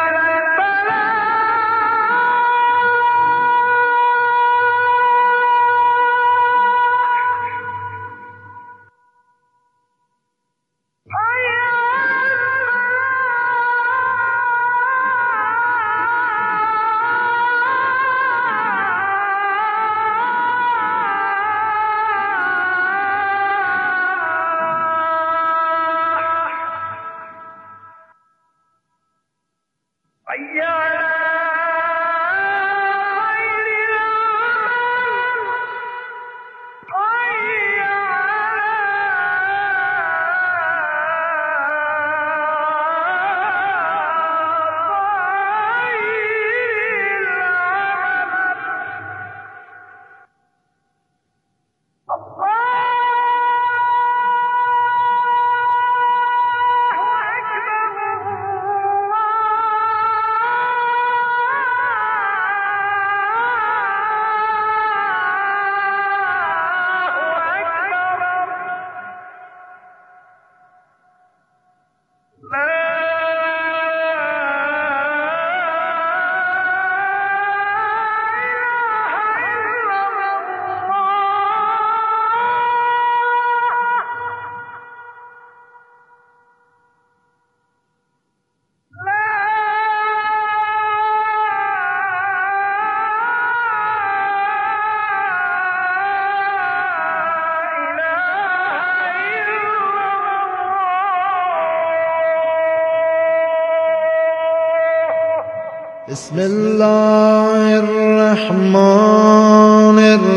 بسم الله الرحمن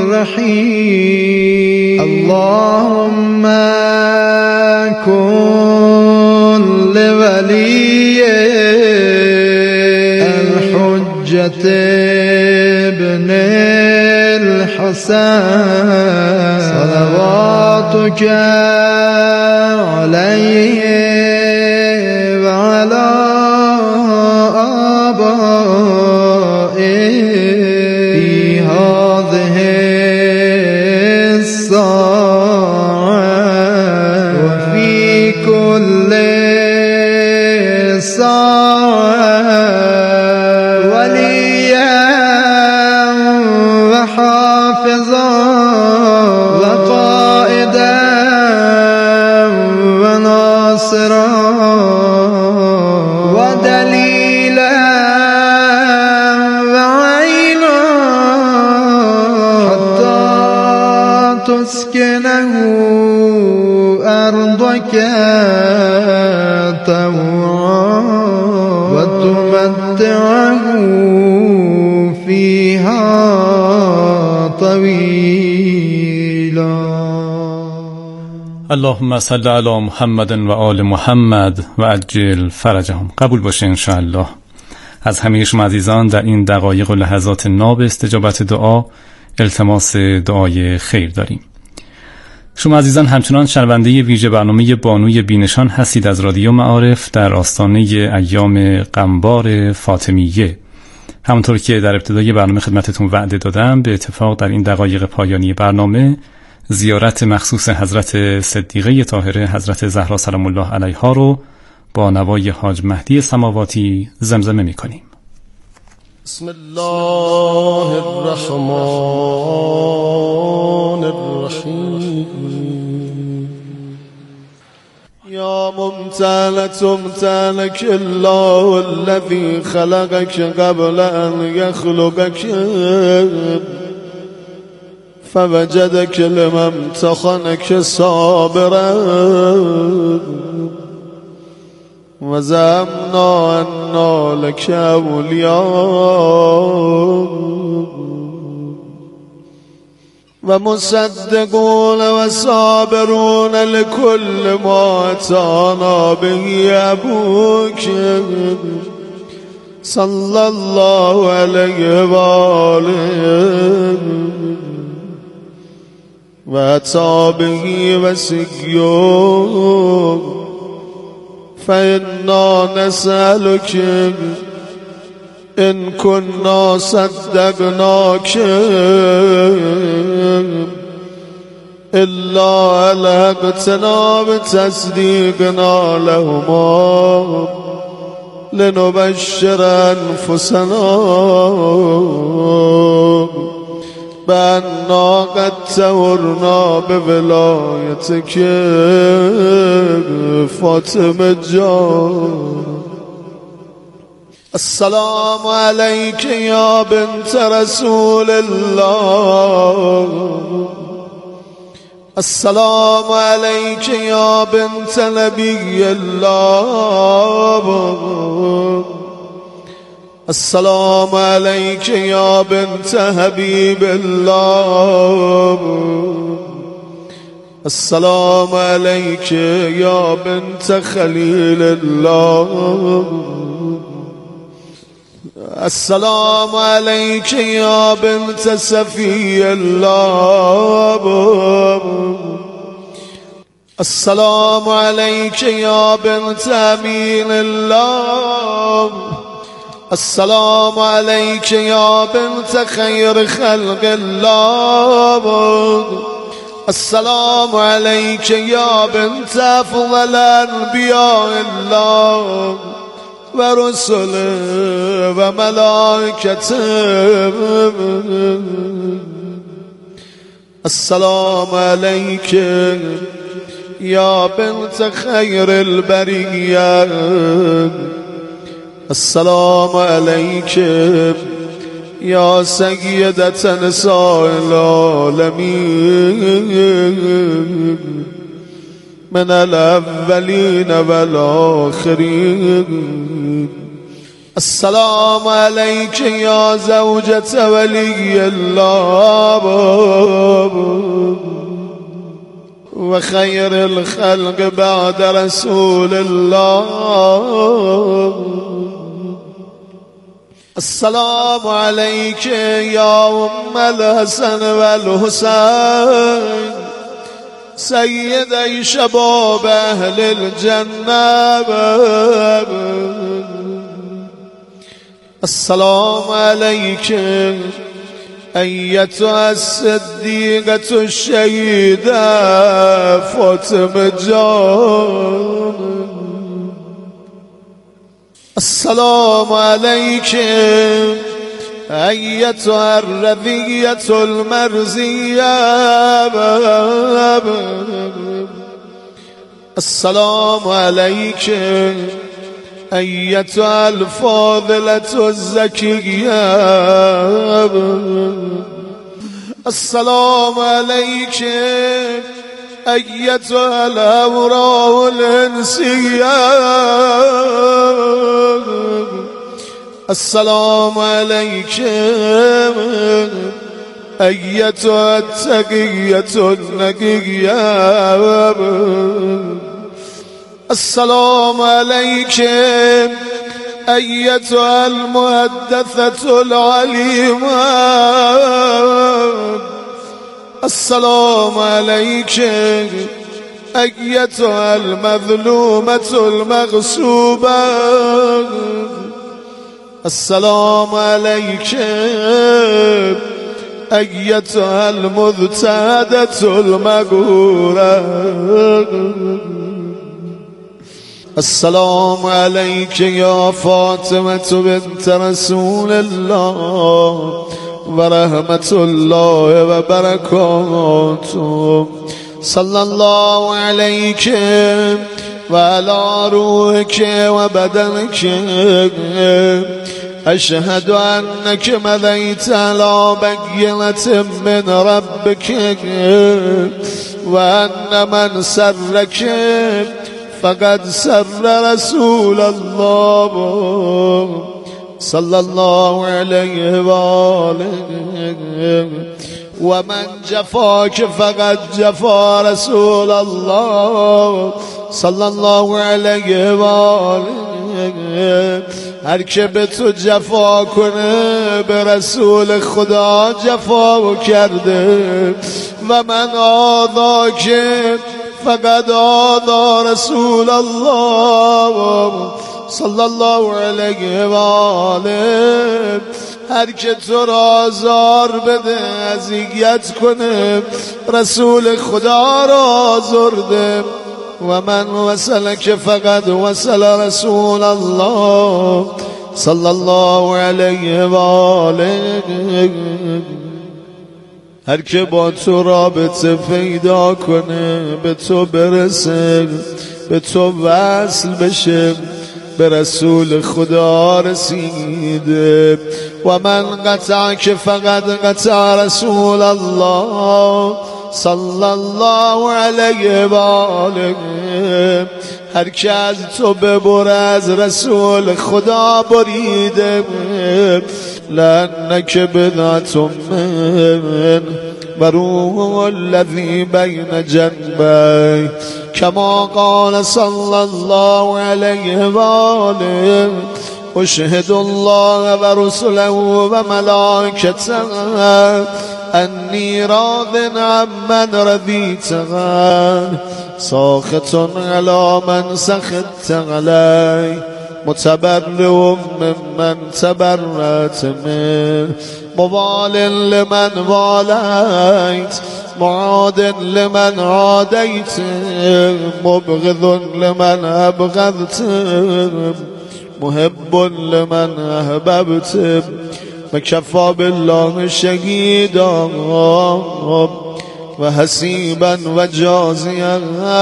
الرحيم اللهم كن لولي الحجة ابن الحسن صلواتك عليه وعلى في هذه الساعة وفي كل ساعة وليا وحافظا وقائدا وناصرا ودليلا تسكنه أرضك طوعا وتمتعه فيها طويلا. اللهم صل علی محمد و آل محمد و عجل فرجهم. قبول باشه انشاءالله. از همه شما عزیزان در این دقایق و لحظات ناب استجابت دعا التماس دعای خیر داریم. شما عزیزان همچنان شنونده ویژه برنامه بانوی بینشان هستید از رادیو معارف در آستانه ایام قنبار فاطمیه. همونطور که در ابتدای برنامه خدمتتون وعده دادم، به اتفاق در این دقایق پایانی برنامه زیارت مخصوص حضرت صدیقه طاهره حضرت زهرا سلام الله علیها رو با نوای حاج مهدی سماواتی زمزمه می‌کنیم. بسم الله الرحمن الرحیم یا ممتلک الله الذي خلقك قبل ان يخلقك فوجدك لما امتحنك صابرا وزعمنا أننا لك أولياء ومصدقون وصابرون لكل ما أتانا به أبوك صلى الله عليه وآله وأتى به وسقيه فإنا نسألك إن كنا صدقناك إلا ألحقتنا بتصديقنا لهما لنبشر أنفسنا بأننا قد تورنا بولايتك فاطمة جان. السلام عليك يا بنت رسول الله، السلام عليك يا بنت نبي الله، السلام عليك يا بنت حبيب الله، السلام عليك يا بنت خليل الله، السلام عليك يا بنت سفي الله، السلام عليك يا بنت أمين الله، السلام عليك يا بنت خير خلق الله، السلام عليك يا بنت أفضل أنبياء الله ورسله وملائكته. السلام عليك يا بنت خير البرية، السلام عليك يا سيدة نساء العالمين من الأولين والآخرين. السلام عليك يا زوجة ولي الله وخير الخلق بعد رسول الله. السلام عليك يا أم الحسن والحسين سيدي شباب أهل الجنة. السلام عليك أيتها الصديقة الشهيدة فاطمة جان. السلام عليك أيتها الرذية المرزية. السلام عليك أيتها الفاضلة الزكية. السلام عليك أيتها الأوراق الإنسية. السلام عليك أيتها التقية النقية. السلام عليك أيتها المحدثة العليمة. السلام عليك أيتها المظلومة المغصوبة. السلام عليك أيتها المذتادة المقهورة. السلام عليك يا فاطمة بنت رسول الله ورحمة الله وبركاته. صلى الله عليك وعلى روحك وبدنك. أشهد أنك مضيت على بينة من ربك وأن من سرك فقد سر رسول الله صلى الله عليه وآله، ومن جفاك فقد جفا رسول الله صلى الله عليه وآله. هر که به تو جفا کنه به رسول خدا جفا کرده و من آذا که فقد آذا رسول الله صلی الله علیه و آله. هر که تو را آزار بده اذیت کنه رسول خدا را آزرده و من وصلك فقد وصل رسول الله صلی الله علیه و آله. هر که با تو رابطه پیدا کنه به تو برسه، به تو وصل بشه، به رسول خدا رسیده. و من قطع که فقط قطع رسول الله صلی الله علیه و آله. هر که از تو ببره از رسول خدا بریده. لأنك بضعة من و روح الذي بین جنبی كما قال صلی الله علیه و آله. اشهد الله و رسله و ملائکته انی راض عمن رضیت ساخط علی من سخطت علی متبرئ ممن تبرأت منه موال لمن والیت معاد لمن عادیت مبغض لمن ابغضت محب لمن احببت و کفی بالله شهیدا و حسیبا و جازیا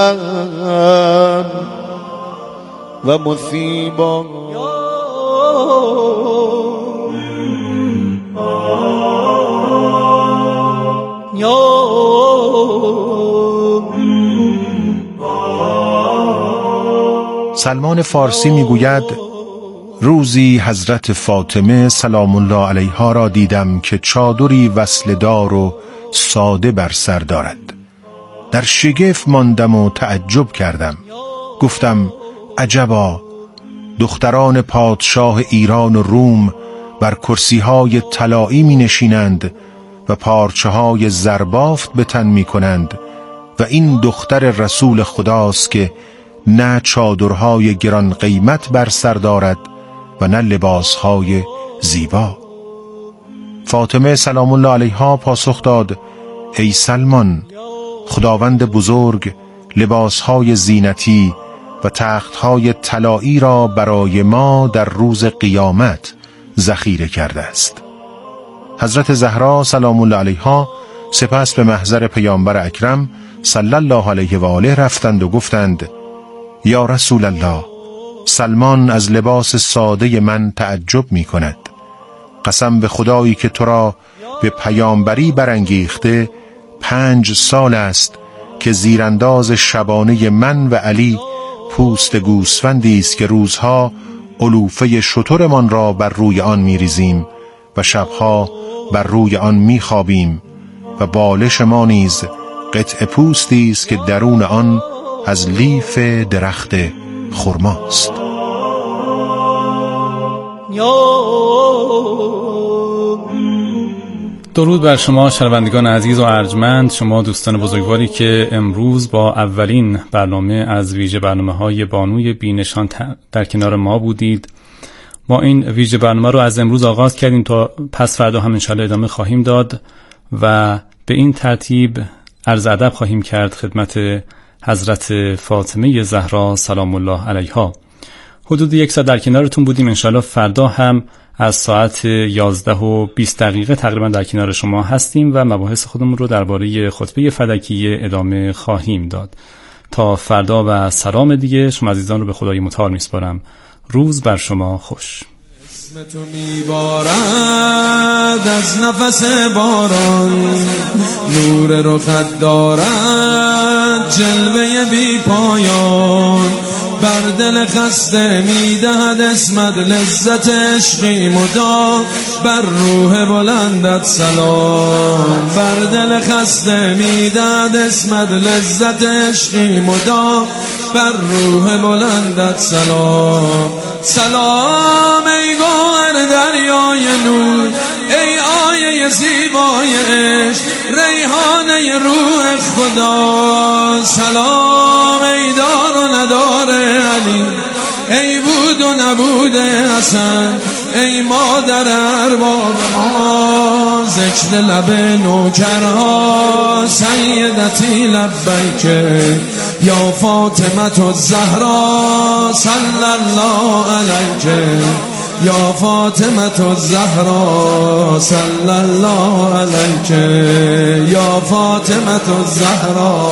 و مثیبا. سلمان فارسی میگوید روزی حضرت فاطمه سلام الله علیها را دیدم که چادری وصله دار و ساده بر سر دارد. در شگفت ماندم و تعجب کردم. گفتم عجبا، دختران پادشاه ایران و روم بر کرسی‌های طلایی می نشینند و پارچه‌های زربافت به تن می کنند و این دختر رسول خداست که نه چادرهای گران قیمت بر سر دارد و نه لباسهای زیبا. فاطمه سلام الله علیها پاسخ داد ای سلمان، خداوند بزرگ لباسهای زینتی و تختهای طلایی را برای ما در روز قیامت ذخیره کرده است. حضرت زهرا سلام الله علیها سپس به محضر پیامبر اکرم صلی الله علیه و آله رفتند و گفتند یا رسول الله، سلمان از لباس ساده من تعجب می کند. قسم به خدایی که تو را به پیامبری برانگیخته 5 سال است که زیرانداز شبانه من و علی پوست گوسفندی است که روزها علوفه شترمان را بر روی آن می‌ریزیم و شبها بر روی آن می‌خوابیم و بالش ما نیز قطع پوستی است که درون آن از لیف درخت خرماست. درود بر شما شنوندگان عزیز و ارجمند، شما دوستان بزرگواری که امروز با اولین برنامه از ویژه برنامه‌های بانوی بی‌نشان در کنار ما بودید. ما این ویژه برنامه رو از امروز آغاز کردیم تا پس فردا هم انشاءالله ادامه خواهیم داد و به این ترتیب عرض ادب خواهیم کرد خدمت حضرت فاطمه زهرا سلام الله علیها. حدود 1 ساعت در کنارتون بودیم. انشاءالله فردا هم از ساعت 11:20 تقریبا در کنار شما هستیم و مباحث خودمون رو درباره خطبه فلکیه ادامه خواهیم داد. تا فردا و سلام دیگه، شما عزیزان رو به خدای متعال میسپارم. روز بر شما خوش. اسم تو میبارد از نفس باران، نور رخت دارد جلوه بی پایان، بر دل خسته میدهد اسمت لذت عشقی مدام، بر روح بلندت سلام، بر دل خسته میدهد اسمت لذت عشقی مدام، بر روح بلندت سلام. سلام ای گوهر دریای نور، ای آیه زیبای عشق، ریحانه روح خدا. سلام ای دار و ندار علی، ای بود و نبود حسن، ای مادر ارباب ما، ذکر لب نوکرها سیدتی لبیک یا فاطمه الزهرا صلی الله علیک، یا فاطمه الزهرا صلی الله علیک، یا فاطمه الزهرا.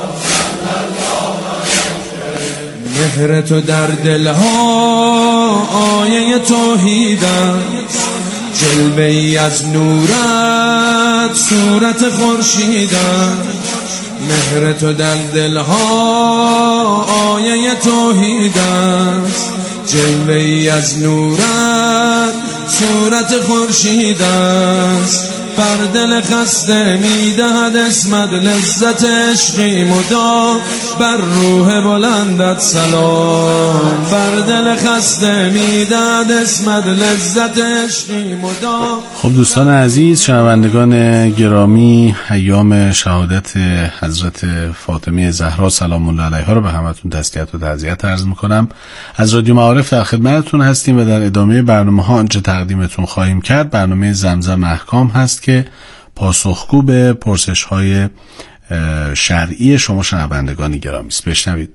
مهر تو در دلها آیه توحید است، جلوه ای از نورت صورت خورشید است. مهر تو در دلها آیه توحید است، جلوه ای از نورت صورت خورشید است. بر دل خسته میدهد اسمت لذت عشقی مدام، بر روح بلندت سلام. بر دل خسته میدهد اسمت لذت عشقی مدام. خب دوستان عزیز، شنوندگان گرامی، ایام شهادت حضرت فاطمه زهرا سلام الله علیها رو به همتون تسلیت و تعزیت عرض میکنم. از رادیو معارف در خدمتتون هستیم و در ادامه برنامه ها آنچه تقدیمتون خواهیم کرد برنامه زمزم احکام هست که پاسخگو به پرسش های شرعی شما شنوندگان گرامی است. بشنوید.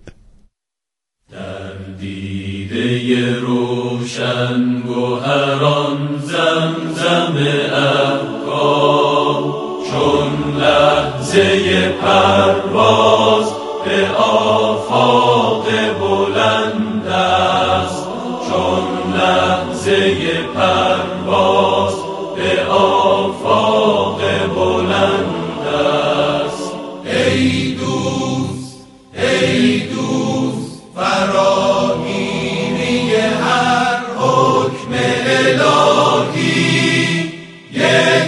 در دیده روشن گوهران زمزم احکام، چون لحظه پرواز به آفاق بلند است، چون لحظه پرواز به آفاق بلند است. ای دوست ای دوست فراگیری هر حکم الهی، یک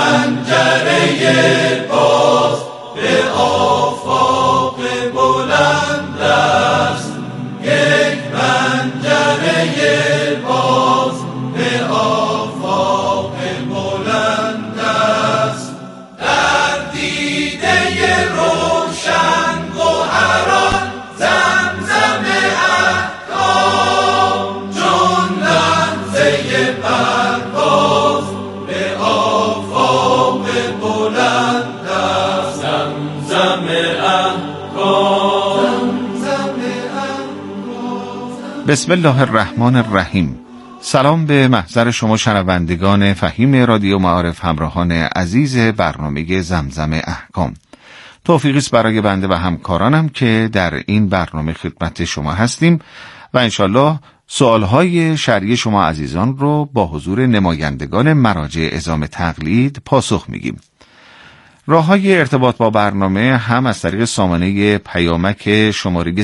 پنجره باز به آفاق بلند است، یک پنجره باز به آفاق بلند است. در دیده روشن گوهران زمزم احکام، چون لحظه پرواز به آفاق بلند است. زمزم احکام. بسم الله الرحمن الرحیم. سلام به محضر شما شنوندگان فهیم رادیو معارف، همراهان عزیز برنامه زمزم احکام. توفیقی است برای بنده و همکارانم که در این برنامه خدمت شما هستیم و انشالله سوالهای شرعی شما عزیزان رو با حضور نمایندگان مراجع عظام تقلید پاسخ میگیم. راه‌های ارتباط با برنامه هم از طریق سامانه پیامک شماره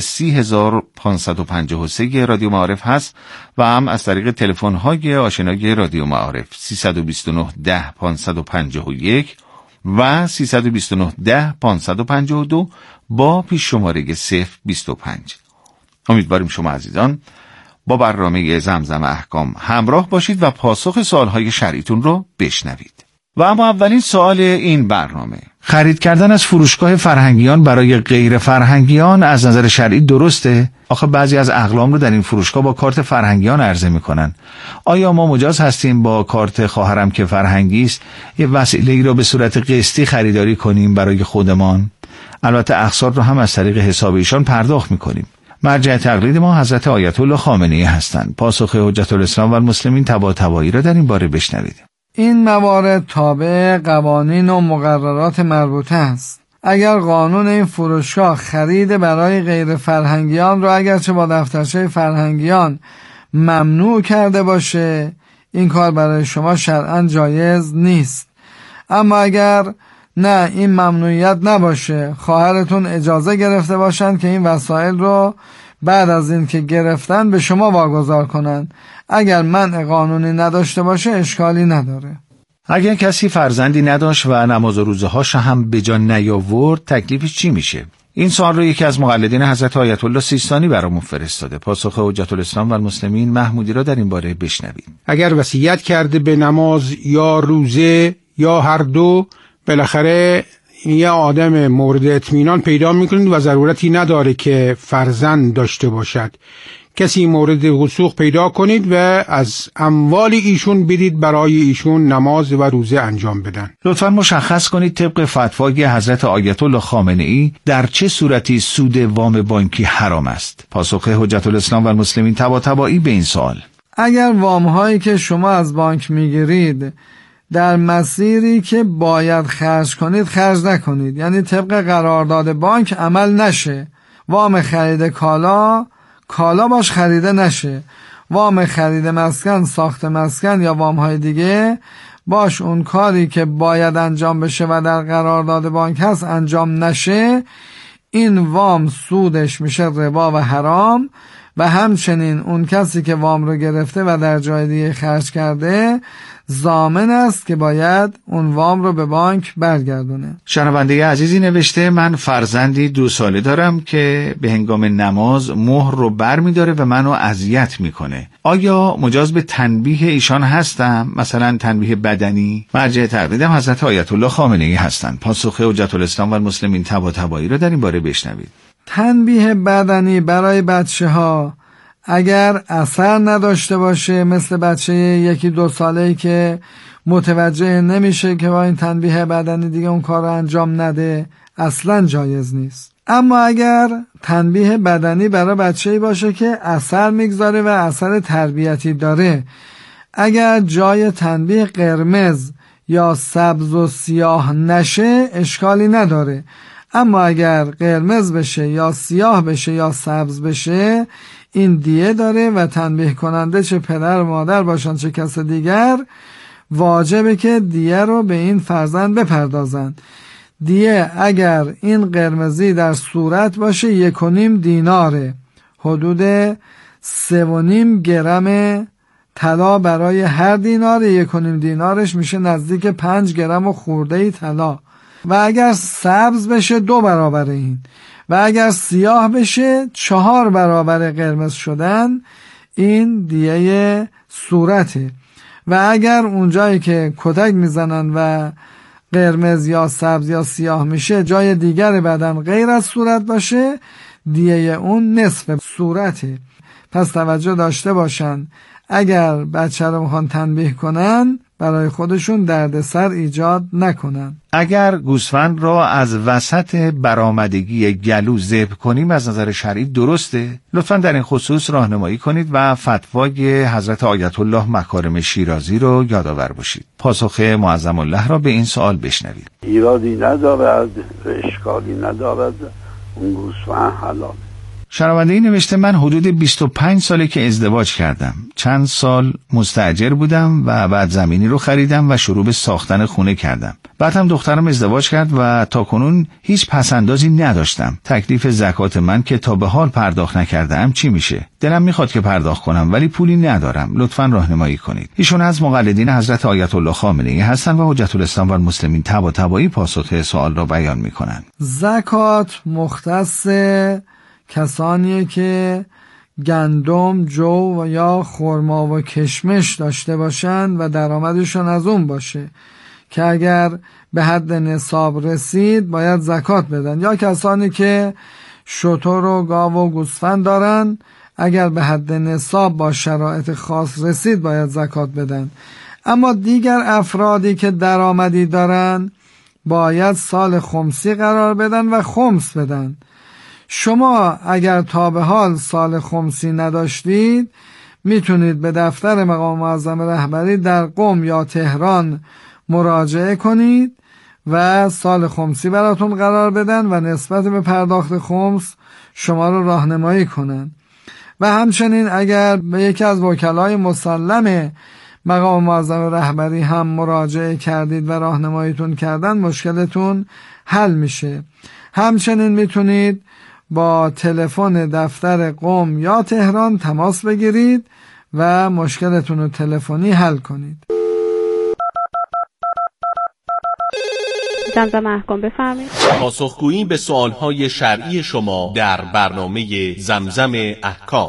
30553 رادیو معارف هست و هم از طریق تلفن‌های آشنای رادیو معارف 329 10 551 و 329 10 552 با پیش شماره 025. امیدواریم شما عزیزان با برنامه زمزم احکام همراه باشید و پاسخ سوالهای شرعیتون رو بشنوید. و اما اولین سوال این برنامه: خرید کردن از فروشگاه فرهنگیان برای غیر فرهنگیان از نظر شرعی درسته؟ آخه بعضی از اقلام رو در این فروشگاه با کارت فرهنگیان عرضه میکنن. آیا ما مجاز هستیم با کارت خواهرم که فرهنگی است یه وسیله ای رو به صورت قسطی خریداری کنیم برای خودمان؟ البته اقساط رو هم از طریق حساب ایشان پرداخت میکنیم. مرجع تقلید ما حضرت آیت الله خامنه‌ای هستند. پاسخ حجت الاسلام و المسلمین طباطبایی را در این باره بشنوید. این موارد تابع قوانین و مقررات مربوطه است. اگر قانون این فروشگاه خرید برای غیر فرهنگیان رو اگرچه با دفترچه فرهنگیان ممنوع کرده باشه، این کار برای شما شرعاً جایز نیست. اما اگر نه این ممنوعیت نباشه، خواهرتون اجازه گرفته باشند که این وسایل رو بعد از این که گرفتن به شما واگذار کنن، اگر منع قانونی نداشته باشه اشکالی نداره. اگر کسی فرزندی نداشت و نماز و روزهاش هم به جا نیاورد، تکلیفش چی میشه؟ این سوال رو یکی از مقلدین حضرت آیت الله سیستانی برامون فرستاده. پاسخ حجت الاسلام و المسلمین محمودی را در این باره بشنوید. اگر وصیت کرده به نماز یا روزه یا هر دو، بالاخره یه آدم مورد اطمینان پیدا میکنید و ضرورتی نداره که فرزند داشته باشد کسی مورد وثوق پیدا کنید و از اموال ایشون بدید برای ایشون نماز و روزه انجام بدن. لطفاً مشخص کنید طبق فتوای حضرت آیت الله خامنه‌ای در چه صورتی سود وام بانکی حرام است؟ پاسخ حجت الاسلام و المسلمین طباطبایی به این سوال: اگر وام هایی که شما از بانک میگیرید در مسیری که باید خرج کنید خرج نکنید، یعنی طبق قرارداد بانک عمل نشه، وام خرید کالا باش خریده نشه، وام خرید مسکن، ساخت مسکن یا وام های دیگه باش اون کاری که باید انجام بشه و در قرارداد بانک هست انجام نشه، این وام سودش میشه ربا و حرام. و همچنین اون کسی که وام رو گرفته و در جای دیگه خرج کرده ضامن است که باید اون وام رو به بانک برگردونه. شنونده عزیزی نوشته: من فرزندی 2 ساله دارم که به هنگام نماز مهر رو بر می داره و منو اذیت میکنه. آیا مجاز به تنبیه ایشان هستم؟ مثلا تنبیه بدنی؟ مرجع تقلیدم حضرت آیت الله خامنه‌ای هستند. پاسخ حجت الاسلام و المسلمین طباطبایی رو در این باره بشنوید. تنبیه بدنی برای بچه ها اگر اثر نداشته باشه، مثل بچه 1-2 ساله‌ای که متوجه نمیشه که با این تنبیه بدنی دیگه اون کار رو انجام نده، اصلا جایز نیست. اما اگر تنبیه بدنی برای بچه‌ای باشه که اثر میگذاره و اثر تربیتی داره، اگر جای تنبیه قرمز یا سبز و سیاه نشه اشکالی نداره. اما اگر قرمز بشه یا سیاه بشه یا سبز بشه این دیه داره و تنبیه کننده چه پدر و مادر باشن چه کس دیگر واجبه که دیه رو به این فرزند بپردازن. دیه اگر این قرمزی در صورت باشه 1.5 دیناره، حدود 3.5 گرم طلا برای هر دینار، 1.5 دینارش میشه نزدیک 5 گرم و خورده طلا. و اگر سبز بشه 2 برابر این، و اگر سیاه بشه 4 برابر قرمز شدن، این دیه صورته. و اگر اونجایی که کتک میزنن و قرمز یا سبز یا سیاه میشه جای دیگر بدن غیر از صورت باشه، دیه اون نصف صورته. پس توجه داشته باشن اگر بچه رو میخوان تنبیه کنن برای خودشون دردسر ایجاد نکنن. اگر گوسفند را از وسط برآمدگی گلو ذبح کنیم از نظر شرعی درسته؟ لطفاً در این خصوص راهنمایی کنید و فتوای حضرت آیت الله مکارم شیرازی رو یادآور باشید. پاسخ معظم الله را به این سوال بشنوید. ایرادی ندارد، اشکالی ندارد، اون گوسفند حلال. شنونده این نوشته: من حدود 25 ساله که ازدواج کردم. چند سال مستاجر بودم و بعد زمینی رو خریدم و شروع به ساختن خونه کردم. بعد هم دخترم ازدواج کرد و تا کنون هیچ پسندازی نداشتم. تکلیف زکات من که تا به حال پرداخت نکردم چی میشه؟ دلم میخواد که پرداخت کنم ولی پولی ندارم. لطفاً راهنمایی کنید. ایشون از مقلدین حضرت آیت الله خامنه‌ای هستند و حجت الاسلام و المسلمین طباطبایی پاسخ سوال را بیان میکنند. زکات مختص کسانیه که گندم، جو یا خرما و کشمش داشته باشن و درآمدشون از اون باشه که اگر به حد نصاب رسید باید زکات بدن، یا کسانی که شتر و گاو و گوسفند دارن اگر به حد نصاب با شرایط خاص رسید باید زکات بدن. اما دیگر افرادی که درآمدی دارن باید سال خمسی قرار بدن و خمس بدن. شما اگر تا به حال سال خمسی نداشتید میتونید به دفتر مقام معظم رهبری در قم یا تهران مراجعه کنید و سال خمسی براتون قرار بدن و نسبت به پرداخت خمس شما رو راهنمایی کنن. و همچنین اگر به یکی از وکلای مسلم مقام معظم رهبری هم مراجعه کردید و راهنماییتون کردن مشکلتون حل میشه. همچنین میتونید با تلفن دفتر قم یا تهران تماس بگیرید و مشکلتون رو تلفنی حل کنید. زمزم محکم بفرمایید. پاسخگویی به سوالهای شرعی شما در برنامه زمزم احکام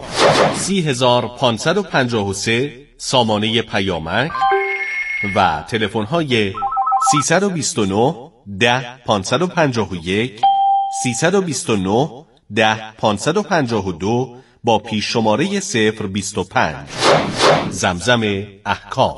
30553 سامانه پیامک و تلفن‌های 329 10 551 329 10 552 با پیش شماره 025. زمزم احکام.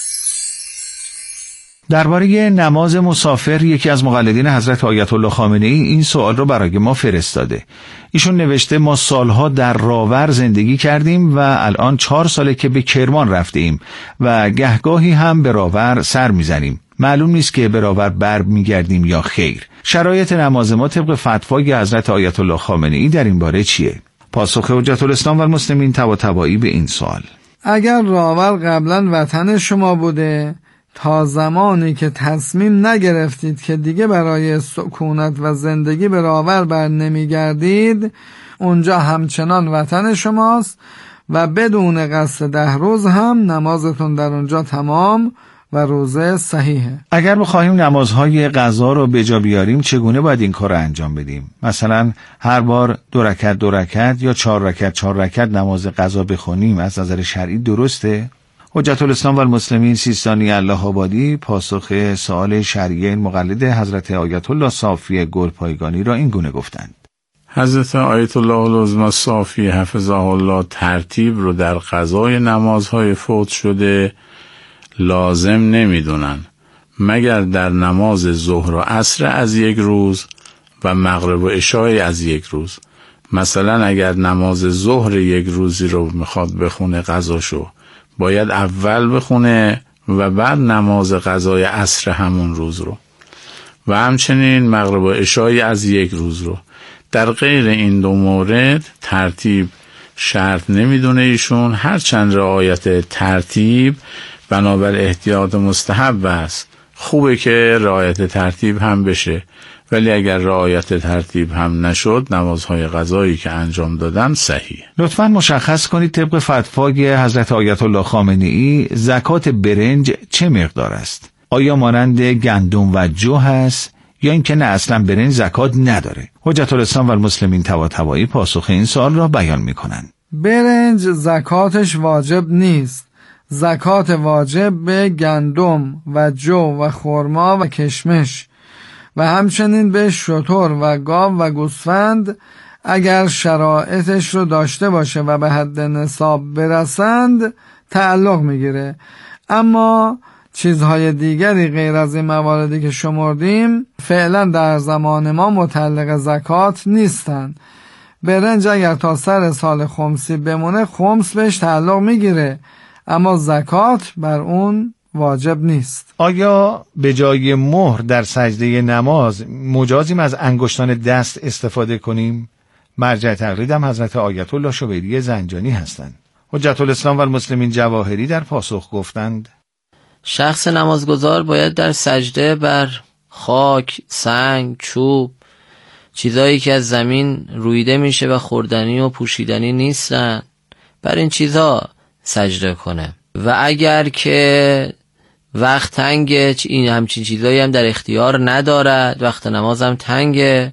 درباره نماز مسافر یکی از مقلدین حضرت آیت الله خامنه‌ای این سوال رو برای ما فرستاده. ایشون نوشته ما سالها در راور زندگی کردیم و الان 4 ساله که به کرمان رفته ایم و گهگاهی هم به راور سر میزنیم. معلوم نیست که به راور بر میگردیم یا خیر. شرایط نماز ما طبق فتوای حضرت آیت الله خامنه‌ای در این باره چیه؟ پاسخ حجت الاسلام و المسلمین طباطبایی به این سوال: اگر راور قبلا وطن شما بوده، تا زمانی که تصمیم نگرفتید که دیگه برای سکونت و زندگی به راور بر نمیگردید، اونجا همچنان وطن شماست و بدون قصد 10 روز هم نمازتون در اونجا تمام و روزه صحیحه. اگر بخواهیم نمازهای قضا رو به جا بیاریم چگونه باید این کار رو انجام بدیم؟ مثلا هر بار 2 رکعت یا 4 رکعت نماز قضا بخونیم از نظر شرعی درسته؟ حجت الاسلام و المسلمین سیستانی الله آبادی پاسخ سوال شرعی مقلد حضرت آیت الله صافی گلپایگانی را این گونه گفتند: حضرت آیت الله العظمی صافی حفظه الله ترتیب رو در قضای نمازهای فوت شده لازم نمیدونن مگر در نماز ظهر و عصر از یک روز و مغرب و عشای از یک روز. مثلا اگر نماز ظهر یک روزی رو میخواد بخونه قضاشو، باید اول بخونه و بعد نماز قضای عصر همون روز رو و همچنین مغرب و عشای از یک روز رو. در غیر این 2 مورد ترتیب شرط نمیدونه ایشون، هرچند رعایت ترتیب بنابر احتیاط مستحب است. خوبه که رعایت ترتیب هم بشه، ولی اگر رعایت ترتیب هم نشد نمازهای قضایی که انجام دادن صحیح. لطفاً مشخص کنید طبق فتوای حضرت آیت الله خامنه‌ای زکات برنج چه مقدار است؟ آیا مانند گندم و جو هست یا اینکه نه اصلا برنج زکات نداره؟ حجت الاسلام و المسلمین طباطبایی پاسخ این سوال را بیان می‌کنند. برنج زکاتش واجب نیست. زکات واجب به گندم و جو و خرما و کشمش و همچنین به شتر و گاو و گوسفند اگر شرایطش رو داشته باشه و به حد نصاب برسند تعلق میگیره. اما چیزهای دیگری غیر از این مواردی که شمردیم فعلا در زمان ما متعلق زکات نیستند. برنج اگر تا سر سال خمسی بمونه خمس بهش تعلق میگیره، اما زکات بر اون واجب نیست. آیا به جای مهر در سجده نماز مجازیم از انگشتان دست استفاده کنیم؟ مرجع تقلیدم حضرت آیت الله شبیری زنجانی هستند. حجت الاسلام و المسلمین جواهری در پاسخ گفتند: شخص نمازگزار باید در سجده بر خاک، سنگ، چوب، چیزایی که از زمین رویده میشه و خوردنی و پوشیدنی نیستن، بر این چیزها سجده کنه. و اگر که وقت تنگه، این همچین چیزایی هم در اختیار ندارد، وقت نماز هم تنگه،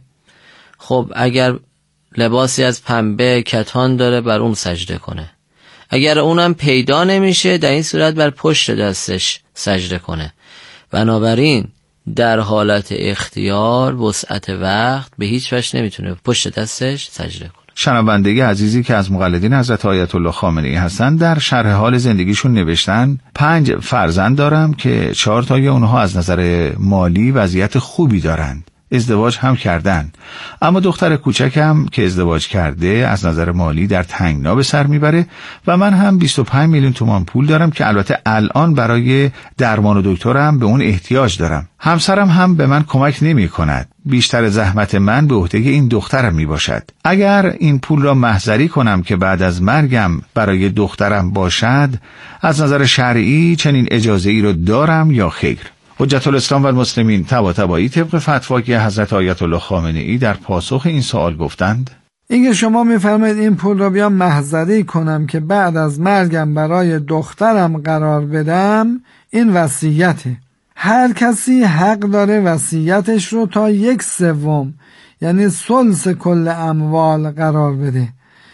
خب اگر لباسی از پنبه کتان داره بر اون سجده کنه. اگر اونم پیدا نمیشه در این صورت بر پشت دستش سجده کنه. بنابراین در حالت اختیار وسعت وقت به هیچ وجه نمیتونه پشت دستش سجده کنه. شنونده عزیزی که از مقلدین حضرت آیت الله خامنه‌ای هستند در شرح حال زندگیشون نوشتن 5 فرزند دارم که 4 تای اونها از نظر مالی وضعیت خوبی دارند. ازدواج هم کردن، اما دختر کوچکم که ازدواج کرده از نظر مالی در تنگنا به سر میبره و من هم 25 میلیون تومان پول دارم که البته الان برای درمان و دکترم به اون احتیاج دارم. همسرم هم به من کمک نمی کند. بیشتر زحمت من به عهده این دخترم می باشد. اگر این پول را محضری کنم که بعد از مرگم برای دخترم باشد، از نظر شرعی چنین اجازه ای رو دارم یا خیر؟ حجت الاسلام و المسلمین طباطبایی طبق فتوای حضرت آیت الله خامنه‌ای در پاسخ این سوال گفتند: اینکه شما میفرمایید این پول رو بیام محضری کنم که بعد از مرگم برای دخترم قرار بدم، این وصیته. هر کسی حق داره وصیتش رو تا 1/3 یعنی ثلث کل اموال قرار بده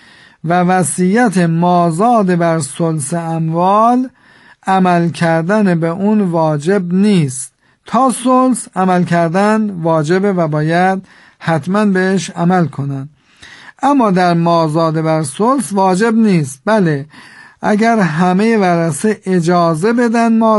و وصیت مازاد بر ثلث اموال عمل کردن به اون واجب نیست. تا ثلث عمل کردن واجبه و باید حتما بهش عمل کنن. اما در مازاد بر ثلث واجب نیست. بله اگر همه ورثه اجازه بدن